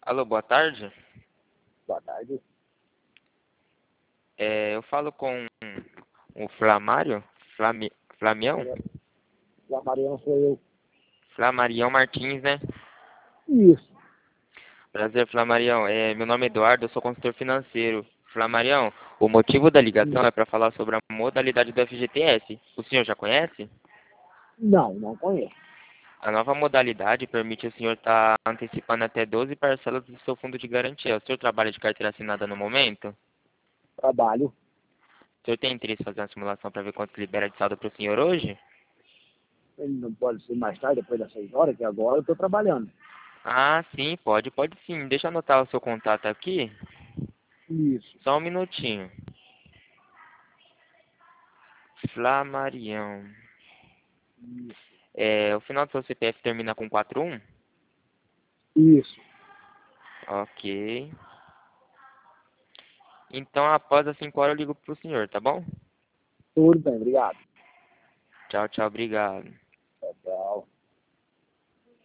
Alô, boa tarde. Boa tarde. Eu falo com o Flamário? Flamião? O Mariano sou eu. Flamarião Martins, né? Isso. Prazer, Flamarião. Meu nome é Eduardo, eu sou consultor financeiro. Flamarião, o motivo da ligação é para falar sobre a modalidade do FGTS. O senhor já conhece? Não, não conheço. A nova modalidade permite o senhor estar antecipando até 12 parcelas do seu fundo de garantia. O senhor trabalha de carteira assinada no momento? Trabalho. O senhor tem interesse em fazer uma simulação para ver quanto libera de saldo para o senhor hoje? Ele não pode ser mais tarde, depois das 6 horas, que agora eu estou trabalhando. Ah, sim, pode sim. Deixa eu anotar o seu contato aqui. Isso. Só um minutinho. Flamarião. Isso. O final do seu CPF termina com 41? Isso. Ok. Então, após as 5 horas, eu ligo pro senhor, tá bom? Tudo bem, obrigado. Tchau, tchau, obrigado. Tchau, tchau.